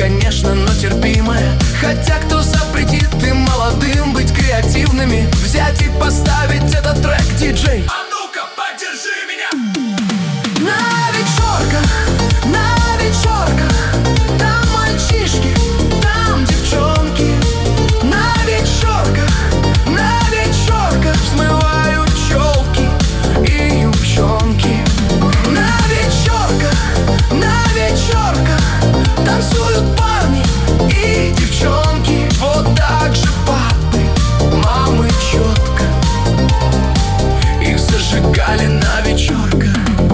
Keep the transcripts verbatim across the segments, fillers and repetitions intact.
конечно, но терпимая. Хотя кто запретит им молодым быть креативными, взять и поставить этот трек, диджей? А ну-ка, поддержи меня! На вечерках, на вечерках, там мальчишки, там девчонки. На вечерках, на вечерках смывают челки и юбчонки. На вечерках, на вечерках танцуют парни и девчонки. Вот так же папы, мамы четко их зажигали на вечерках.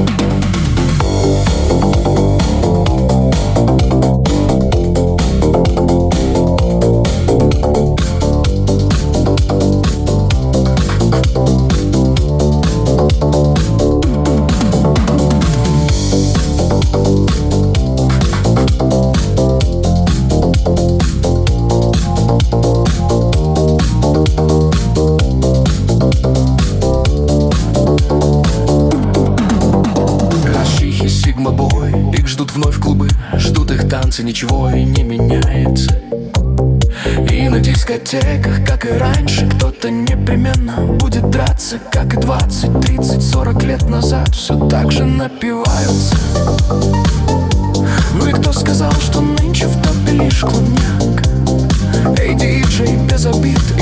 Их ждут вновь клубы, ждут их танцы, ничего и не меняется. И на дискотеках, как и раньше, кто-то непременно будет драться, как и двадцать, тридцать, сорок лет назад. Все так же напиваются. Ну и кто сказал, что нынче в топе лишь клубняк? Эй, диджей, без обид,